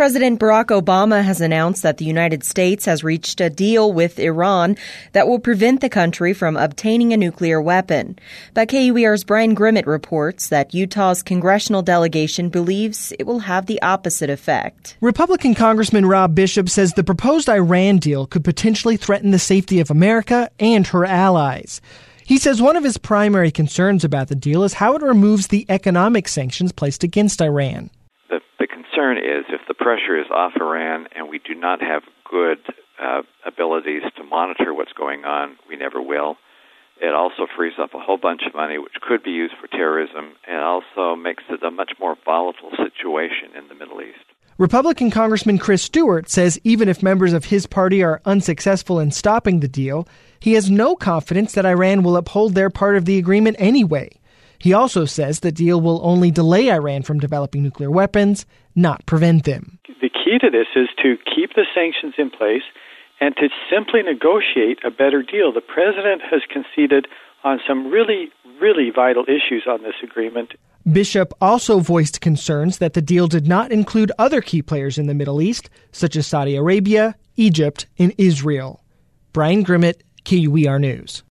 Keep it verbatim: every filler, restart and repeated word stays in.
President Barack Obama has announced that the United States has reached a deal with Iran that will prevent the country from obtaining a nuclear weapon. But K U E R's Brian Grimmett reports that Utah's congressional delegation believes it will have the opposite effect. Republican Congressman Rob Bishop says the proposed Iran deal could potentially threaten the safety of America and her allies. He says one of his primary concerns about the deal is how it removes the economic sanctions placed against Iran. The, the concern is if the pressure is off Iran and we do not have good uh, abilities to monitor what's going on, we never will. It also frees up a whole bunch of money which could be used for terrorism. It also makes it a much more volatile situation in the Middle East. Republican Congressman Chris Stewart says even if members of his party are unsuccessful in stopping the deal, he has no confidence that Iran will uphold their part of the agreement anyway. He also says the deal will only delay Iran from developing nuclear weapons, not prevent them. The key to this is to keep the sanctions in place and to simply negotiate a better deal. The president has conceded on some really, really vital issues on this agreement. Bishop also voiced concerns that the deal did not include other key players in the Middle East, such as Saudi Arabia, Egypt, and Israel. Brian Grimmett, K U E R News.